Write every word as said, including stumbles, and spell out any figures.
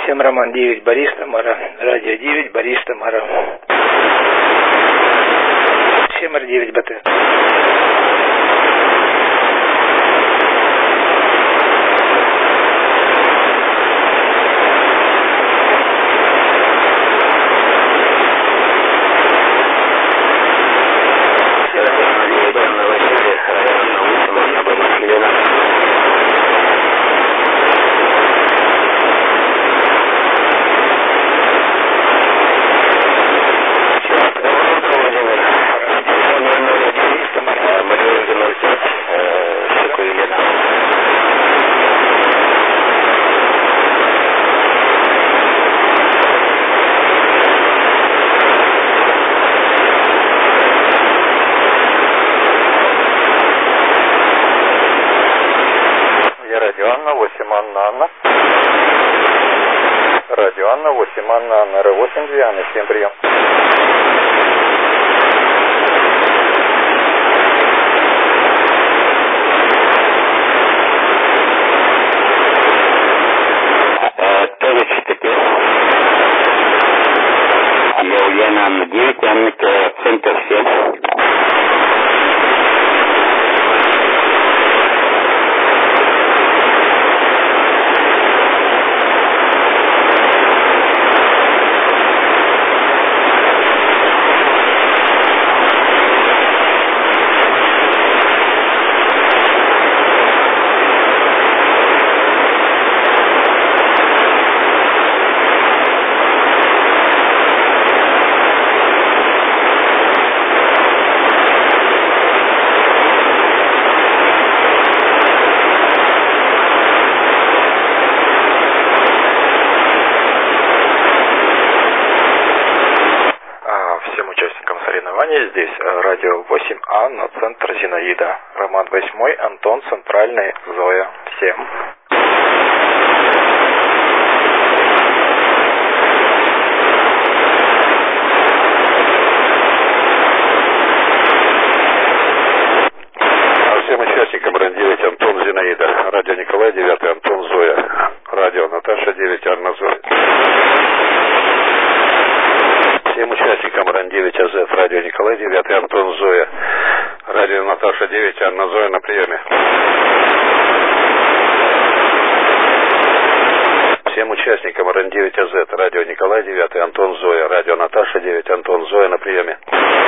Всем Роман девять, Борис, Тамара. Радио девять, Борис, Тамара. Всем Р девять, БТ. восемь Анна Анна. Радио Анна, восемь Анна Анна, Р восемь, две Анны, всем прием. Я Ульяна Анна девять, Анна центр семь. Здесь радио восемь А, на центр Зинаида. Роман восемь, Антон, центральный, Зоя. Всем. Всем участникам Р девять, Антон, Зинаида. Радио Николай девять, Антон, Зоя. Радио Наташа девять, Анна, Зоя. Всем участникам Р девять А З, радио Николай девять, Антон, Зоя. Радио Наташа девять, Анна, Зоя на приеме. Всем участникам Р девять А З, радио Николай девять, Антон, Зоя. Радио Наташа девять, Антон, Зоя на приеме.